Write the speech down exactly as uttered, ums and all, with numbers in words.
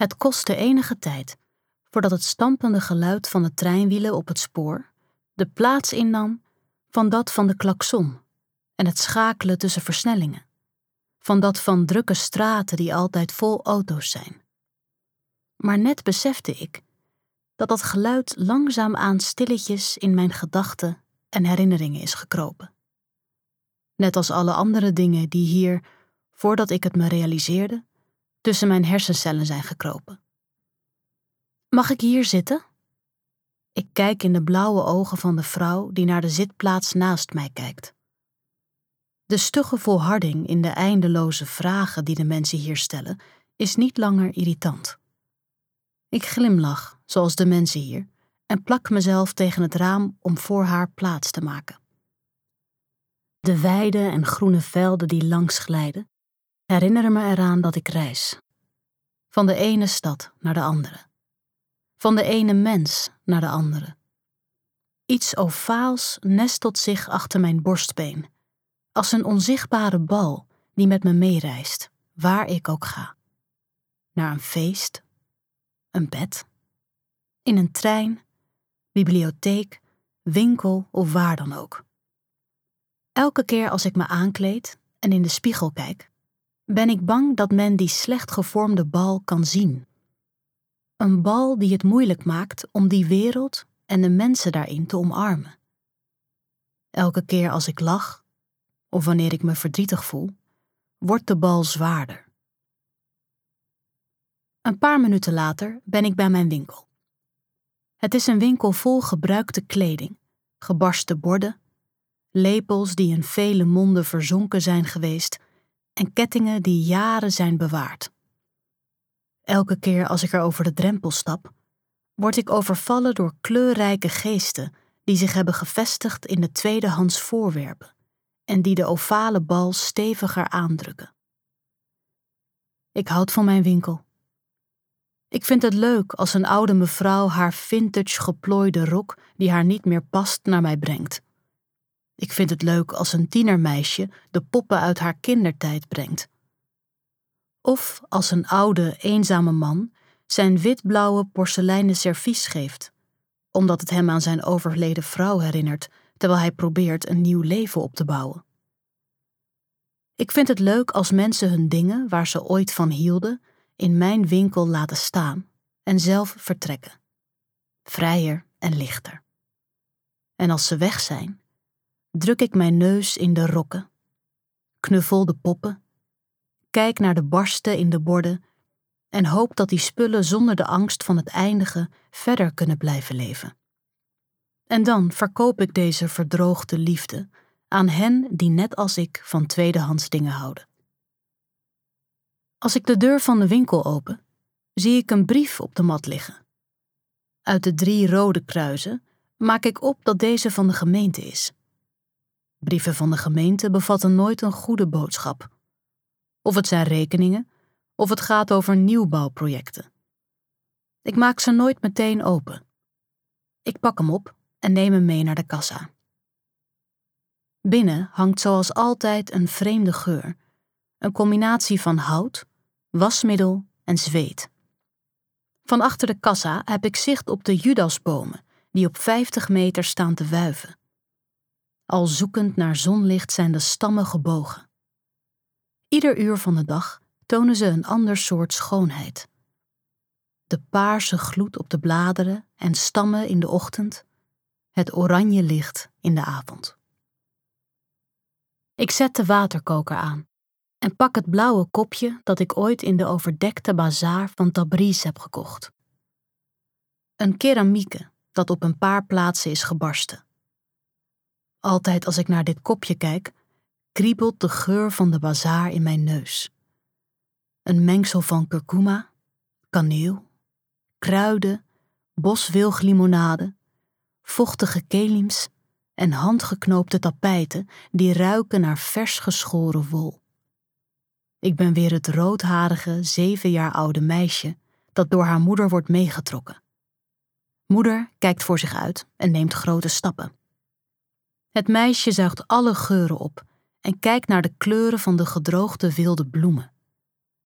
Het kostte enige tijd voordat het stampende geluid van de treinwielen op het spoor de plaats innam van dat van de klakson en het schakelen tussen versnellingen, van dat van drukke straten die altijd vol auto's zijn. Maar net besefte ik dat dat geluid langzaamaan stilletjes in mijn gedachten en herinneringen is gekropen. Net als alle andere dingen die hier, voordat ik het me realiseerde, tussen mijn hersencellen zijn gekropen. Mag ik hier zitten? Ik kijk in de blauwe ogen van de vrouw die naar de zitplaats naast mij kijkt. De stugge volharding in de eindeloze vragen die de mensen hier stellen is niet langer irritant. Ik glimlach, zoals de mensen hier, en plak mezelf tegen het raam om voor haar plaats te maken. De weide en groene velden die langs glijden, herinneren me eraan dat ik reis. Van de ene stad naar de andere. Van de ene mens naar de andere. Iets ovaals nestelt zich achter mijn borstbeen, als een onzichtbare bal die met me meereist, waar ik ook ga. Naar een feest, een bed, in een trein, bibliotheek, winkel of waar dan ook. Elke keer als ik me aankleed en in de spiegel kijk, ben ik bang dat men die slecht gevormde bal kan zien. Een bal die het moeilijk maakt om die wereld en de mensen daarin te omarmen. Elke keer als ik lach, of wanneer ik me verdrietig voel, wordt de bal zwaarder. Een paar minuten later ben ik bij mijn winkel. Het is een winkel vol gebruikte kleding, gebarsten borden, lepels die in vele monden verzonken zijn geweest en kettingen die jaren zijn bewaard. Elke keer als ik er over de drempel stap, word ik overvallen door kleurrijke geesten die zich hebben gevestigd in de tweedehands voorwerpen en die de ovale bal steviger aandrukken. Ik houd van mijn winkel. Ik vind het leuk als een oude mevrouw haar vintage geplooide rok die haar niet meer past naar mij brengt. Ik vind het leuk als een tienermeisje de poppen uit haar kindertijd brengt. Of als een oude, eenzame man zijn witblauwe porseleinen servies geeft, omdat het hem aan zijn overleden vrouw herinnert, terwijl hij probeert een nieuw leven op te bouwen. Ik vind het leuk als mensen hun dingen, waar ze ooit van hielden, in mijn winkel laten staan en zelf vertrekken. Vrijer en lichter. En als ze weg zijn, druk ik mijn neus in de rokken, knuffel de poppen, kijk naar de barsten in de borden en hoop dat die spullen zonder de angst van het eindigen verder kunnen blijven leven. En dan verkoop ik deze verdroogde liefde aan hen die net als ik van tweedehands dingen houden. Als ik de deur van de winkel open, zie ik een brief op de mat liggen. Uit de drie rode kruisen maak ik op dat deze van de gemeente is. Brieven van de gemeente bevatten nooit een goede boodschap. Of het zijn rekeningen, of het gaat over nieuwbouwprojecten. Ik maak ze nooit meteen open. Ik pak hem op en neem hem mee naar de kassa. Binnen hangt zoals altijd een vreemde geur, een combinatie van hout, wasmiddel en zweet. Van achter de kassa heb ik zicht op de judasbomen die op vijftig meter staan te wuiven. Al zoekend naar zonlicht zijn de stammen gebogen. Ieder uur van de dag tonen ze een ander soort schoonheid. De paarse gloed op de bladeren en stammen in de ochtend, het oranje licht in de avond. Ik zet de waterkoker aan en pak het blauwe kopje dat ik ooit in de overdekte bazaar van Tabriz heb gekocht. Een keramieke dat op een paar plaatsen is gebarsten. Altijd als ik naar dit kopje kijk, kriebelt de geur van de bazaar in mijn neus. Een mengsel van kurkuma, kaneel, kruiden, boswilglimonade, vochtige kelims en handgeknoopte tapijten die ruiken naar vers geschoren wol. Ik ben weer het roodharige, zeven jaar oude meisje dat door haar moeder wordt meegetrokken. Moeder kijkt voor zich uit en neemt grote stappen. Het meisje zuigt alle geuren op en kijkt naar de kleuren van de gedroogde wilde bloemen.